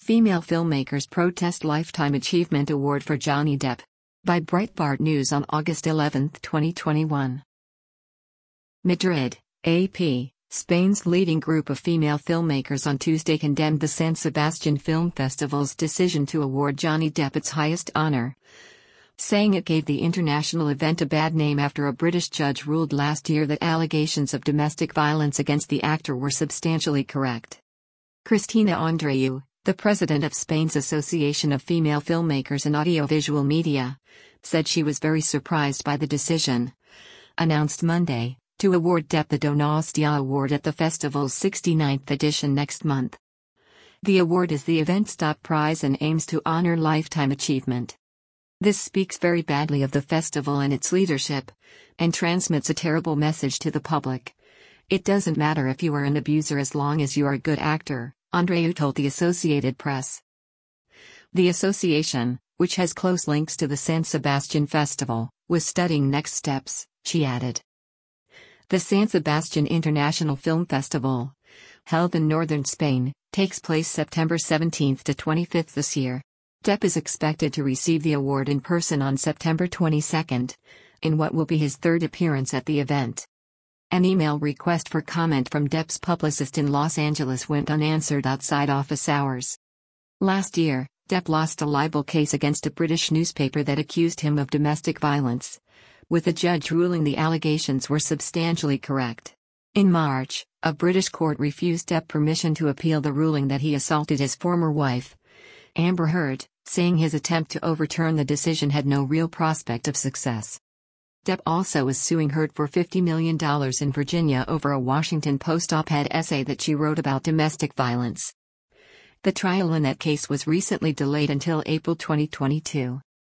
Female filmmakers protest Lifetime Achievement Award for Johnny Depp. By Breitbart News on August 11, 2021. Madrid, AP. Spain's leading group of female filmmakers on Tuesday condemned the San Sebastian Film Festival's decision to award Johnny Depp its highest honor, saying it gave the international event a bad name after a British judge ruled last year that allegations of domestic violence against the actor were substantially correct. Cristina Andreu, the president of Spain's Association of Female Filmmakers and Audiovisual Media, said she was very surprised by the decision, announced Monday, to award Depp the Donostia Award at the festival's 69th edition next month. The award is the event's top prize and aims to honor lifetime achievement. This speaks very badly of the festival and its leadership, and transmits a terrible message to the public. It doesn't matter if you are an abuser as long as you are a good actor, Andreu told the Associated Press. The association, which has close links to the San Sebastian Festival, was studying next steps, she added. The San Sebastian International Film Festival, held in northern Spain, takes place September 17 to 25 this year. Depp is expected to receive the award in person on September 22, in what will be his third appearance at the event. An email request for comment from Depp's publicist in Los Angeles went unanswered outside office hours. Last year, Depp lost a libel case against a British newspaper that accused him of domestic violence, with a judge ruling the allegations were substantially correct. In March, a British court refused Depp permission to appeal the ruling that he assaulted his former wife, Amber Heard, saying his attempt to overturn the decision had no real prospect of success. Depp also is suing Heard for $50 million in Virginia over a Washington Post op-ed essay that she wrote about domestic violence. The trial in that case was recently delayed until April 2022.